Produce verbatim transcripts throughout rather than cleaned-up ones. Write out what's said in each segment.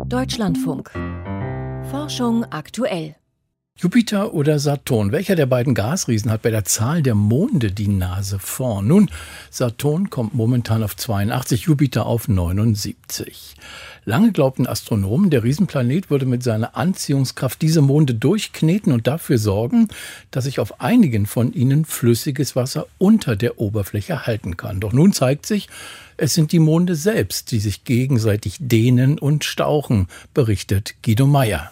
Deutschlandfunk. Forschung aktuell. Jupiter oder Saturn? Welcher der beiden Gasriesen hat bei der Zahl der Monde die Nase vorn? Nun, Saturn kommt momentan auf zweiundachtzig, Jupiter auf neunundsiebzig. Lange glaubten Astronomen, der Riesenplanet würde mit seiner Anziehungskraft diese Monde durchkneten und dafür sorgen, dass sich auf einigen von ihnen flüssiges Wasser unter der Oberfläche halten kann. Doch nun zeigt sich, es sind die Monde selbst, die sich gegenseitig dehnen und stauchen, berichtet Guido Meyer.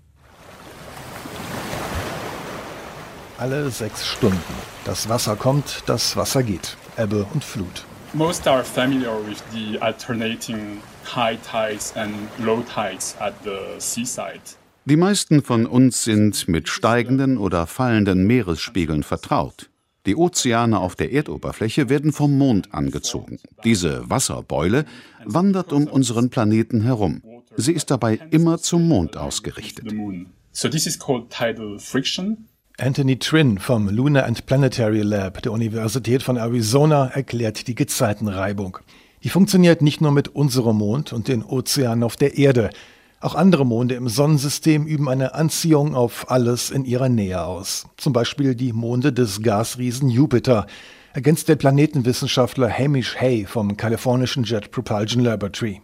Alle sechs Stunden. Das Wasser kommt, das Wasser geht. Ebbe und Flut. Most are familiar with the alternating high tides and low tides at the seaside. Die meisten von uns sind mit steigenden oder fallenden Meeresspiegeln vertraut. Die Ozeane auf der Erdoberfläche werden vom Mond angezogen. Diese Wasserbeule wandert um unseren Planeten herum. Sie ist dabei immer zum Mond ausgerichtet. So this is called tidal friction. Anthony Trinh vom Lunar and Planetary Lab der Universität von Arizona erklärt die Gezeitenreibung. Die funktioniert nicht nur mit unserem Mond und den Ozeanen auf der Erde. Auch andere Monde im Sonnensystem üben eine Anziehung auf alles in ihrer Nähe aus. Zum Beispiel die Monde des Gasriesen Jupiter, ergänzt der Planetenwissenschaftler Hamish Hay vom kalifornischen Jet Propulsion Laboratory.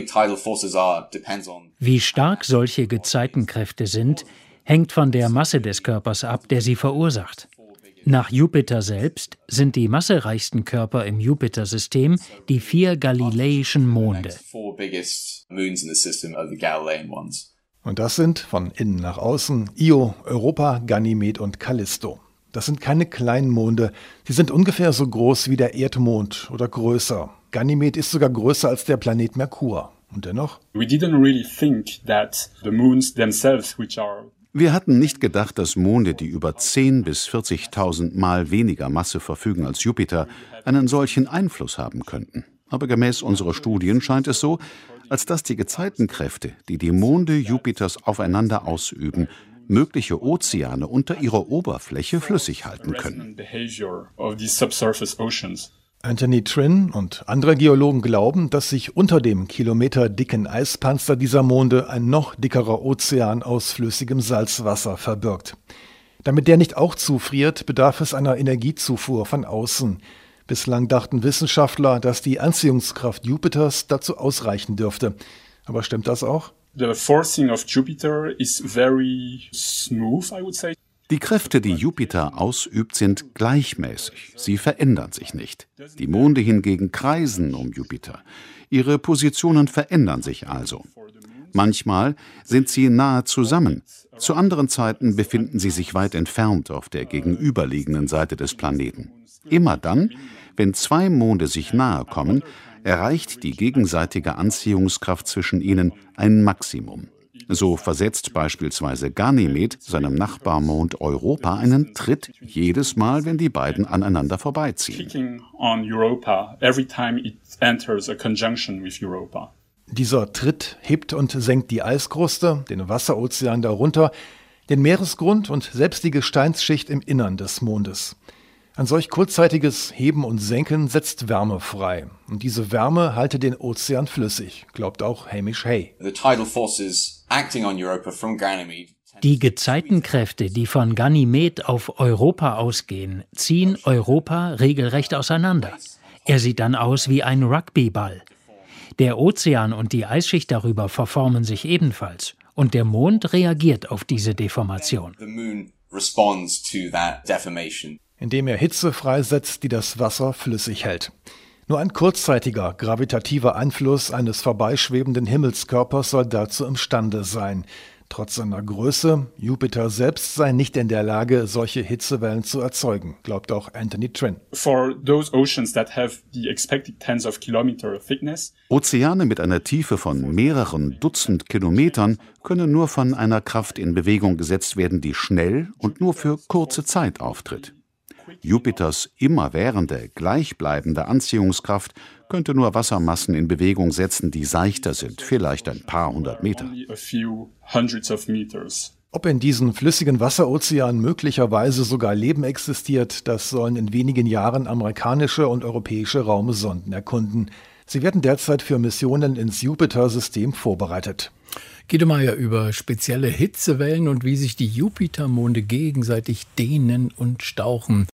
Wie stark solche Gezeitenkräfte sind, hängt von der Masse des Körpers ab, der sie verursacht. Nach Jupiter selbst sind die massereichsten Körper im Jupiter-System die vier galileischen Monde. Und das sind von innen nach außen Io, Europa, Ganymed und Callisto. Das sind keine kleinen Monde, sie sind ungefähr so groß wie der Erdmond oder größer. Ganymed ist sogar größer als der Planet Merkur. Und dennoch? We didn't really think that the moons themselves, which are Wir hatten nicht gedacht, dass Monde, die über zehntausend bis vierzigtausend Mal weniger Masse verfügen als Jupiter, einen solchen Einfluss haben könnten. Aber gemäß unserer Studien scheint es so, als dass die Gezeitenkräfte, die die Monde Jupiters aufeinander ausüben, mögliche Ozeane unter ihrer Oberfläche flüssig halten können. Anthony Trinh und andere Geologen glauben, dass sich unter dem kilometerdicken Eispanzer dieser Monde ein noch dickerer Ozean aus flüssigem Salzwasser verbirgt. Damit der nicht auch zufriert, bedarf es einer Energiezufuhr von außen. Bislang dachten Wissenschaftler, dass die Anziehungskraft Jupiters dazu ausreichen dürfte. Aber stimmt das auch? The forcing of Jupiter is very smooth, I would say. Die Kräfte, die Jupiter ausübt, sind gleichmäßig. Sie verändern sich nicht. Die Monde hingegen kreisen um Jupiter. Ihre Positionen verändern sich also. Manchmal sind sie nahe zusammen. Zu anderen Zeiten befinden sie sich weit entfernt auf der gegenüberliegenden Seite des Planeten. Immer dann, wenn zwei Monde sich nahe kommen, erreicht die gegenseitige Anziehungskraft zwischen ihnen ein Maximum. So versetzt beispielsweise Ganymed seinem Nachbarmond Europa einen Tritt jedes Mal, wenn die beiden aneinander vorbeiziehen. Dieser Tritt hebt und senkt die Eiskruste, den Wasserozean darunter, den Meeresgrund und selbst die Gesteinsschicht im Innern des Mondes. Ein solch kurzzeitiges Heben und Senken setzt Wärme frei. Und diese Wärme halte den Ozean flüssig, glaubt auch Hamish Hay. Die Gezeitenkräfte, die von Ganymed auf Europa ausgehen, ziehen Europa regelrecht auseinander. Er sieht dann aus wie ein Rugbyball. Der Ozean und die Eisschicht darüber verformen sich ebenfalls. Und der Mond reagiert auf diese Deformation. Indem er Hitze freisetzt, die das Wasser flüssig hält. Nur ein kurzzeitiger, gravitativer Einfluss eines vorbeischwebenden Himmelskörpers soll dazu imstande sein. Trotz seiner Größe, Jupiter selbst sei nicht in der Lage, solche Hitzewellen zu erzeugen, glaubt auch Anthony Trinh. For those oceans that have the expected tens of kilometer thickness. Ozeane mit einer Tiefe von mehreren Dutzend Kilometern können nur von einer Kraft in Bewegung gesetzt werden, die schnell und nur für kurze Zeit auftritt. Jupiters immerwährende, gleichbleibende Anziehungskraft könnte nur Wassermassen in Bewegung setzen, die seichter sind, vielleicht ein paar hundert Meter. Ob in diesen flüssigen Wasserozeanen möglicherweise sogar Leben existiert, das sollen in wenigen Jahren amerikanische und europäische Raumsonden erkunden. Sie werden derzeit für Missionen ins Jupiter-System vorbereitet. Guido Meyer über spezielle Hitzewellen und wie sich die Jupitermonde gegenseitig dehnen und stauchen.